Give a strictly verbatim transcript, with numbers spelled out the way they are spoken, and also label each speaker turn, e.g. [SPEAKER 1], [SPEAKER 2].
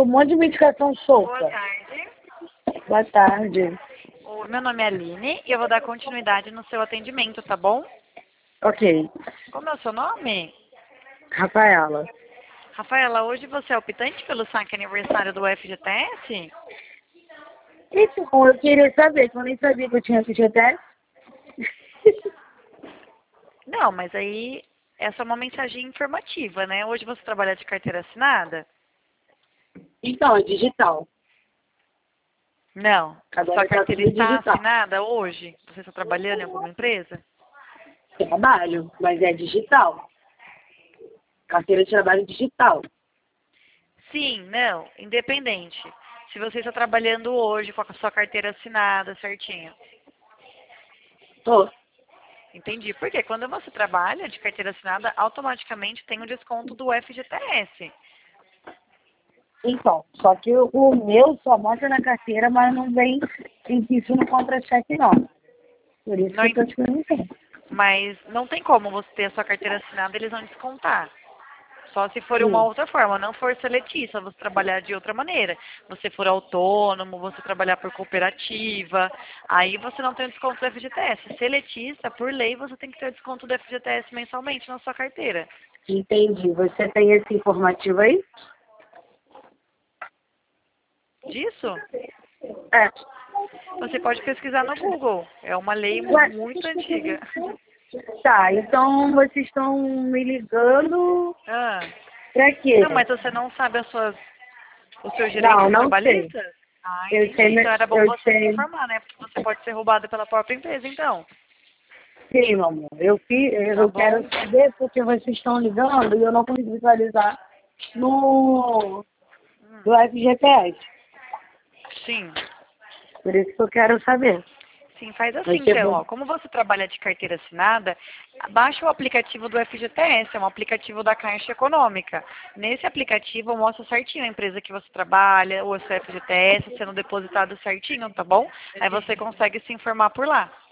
[SPEAKER 1] um monte de medicação
[SPEAKER 2] Boa
[SPEAKER 1] solta.
[SPEAKER 2] tarde.
[SPEAKER 1] Boa tarde.
[SPEAKER 2] O meu nome é Aline e eu vou dar continuidade no seu atendimento, tá bom?
[SPEAKER 1] Ok.
[SPEAKER 2] Como é o seu nome?
[SPEAKER 1] Rafaela.
[SPEAKER 2] Rafaela, hoje você é optante pelo saque aniversário do F G T S?
[SPEAKER 1] Então, eu queria saber, que eu nem sabia que eu tinha F G T S.
[SPEAKER 2] Não, mas aí essa é uma mensagem informativa, né? Hoje você trabalha de carteira assinada?
[SPEAKER 1] Então, é digital.
[SPEAKER 2] Não. A
[SPEAKER 1] Agora
[SPEAKER 2] sua
[SPEAKER 1] tá
[SPEAKER 2] carteira
[SPEAKER 1] tudo
[SPEAKER 2] está
[SPEAKER 1] digital.
[SPEAKER 2] assinada hoje? Você está trabalhando em alguma empresa?
[SPEAKER 1] Trabalho, mas é digital. Carteira de trabalho digital.
[SPEAKER 2] Sim, não, independente. Se você está trabalhando hoje com a sua carteira assinada certinho.
[SPEAKER 1] Tô.
[SPEAKER 2] Entendi. Porque quando você trabalha de carteira assinada, automaticamente tem o desconto do F G T S.
[SPEAKER 1] Então, só que o o meu só mostra na carteira, mas não vem implícito no contra-cheque, não. Por isso
[SPEAKER 2] Não
[SPEAKER 1] que eu
[SPEAKER 2] im-
[SPEAKER 1] tô te perguntando.
[SPEAKER 2] mas não tem como você ter a sua carteira assinada, eles vão descontar. Só se for uma
[SPEAKER 1] Sim.
[SPEAKER 2] outra forma, não for seletista, você trabalhar de outra maneira. Você for autônomo, você trabalhar por cooperativa, aí você não tem o desconto do F G T S. Seletista, por lei, você tem que ter o desconto do F G T S mensalmente na sua carteira.
[SPEAKER 1] Entendi. Você tem esse informativo aí?
[SPEAKER 2] Disso,
[SPEAKER 1] É.
[SPEAKER 2] você pode pesquisar no Google. É uma lei
[SPEAKER 1] Ué,
[SPEAKER 2] muito antiga.
[SPEAKER 1] tá, então vocês estão me ligando
[SPEAKER 2] Ah.
[SPEAKER 1] pra quê?
[SPEAKER 2] Não, mas você não sabe as suas, os seus
[SPEAKER 1] Não,
[SPEAKER 2] direitos
[SPEAKER 1] não sei.
[SPEAKER 2] trabalhistas? Ah,
[SPEAKER 1] Eu
[SPEAKER 2] entendi.
[SPEAKER 1] sei,
[SPEAKER 2] Então
[SPEAKER 1] me-
[SPEAKER 2] era bom
[SPEAKER 1] eu
[SPEAKER 2] você se
[SPEAKER 1] sei.
[SPEAKER 2] informar, né? Porque você pode ser roubada pela própria empresa, então.
[SPEAKER 1] Sim, meu amor. Eu, fi-
[SPEAKER 2] Tá
[SPEAKER 1] eu quero
[SPEAKER 2] bom?
[SPEAKER 1] saber porque vocês estão ligando e eu não consigo visualizar no
[SPEAKER 2] Hum,
[SPEAKER 1] do F G T S.
[SPEAKER 2] sim.
[SPEAKER 1] Por isso que eu quero saber.
[SPEAKER 2] Sim, faz assim
[SPEAKER 1] Vai ser
[SPEAKER 2] então,
[SPEAKER 1] bom.
[SPEAKER 2] ó. Como você trabalha de carteira assinada, baixa o aplicativo do F G T S, é um aplicativo da Caixa Econômica. Nesse aplicativo mostra certinho a empresa que você trabalha, o seu F G T S sendo depositado certinho, tá bom? Aí você consegue se informar por lá.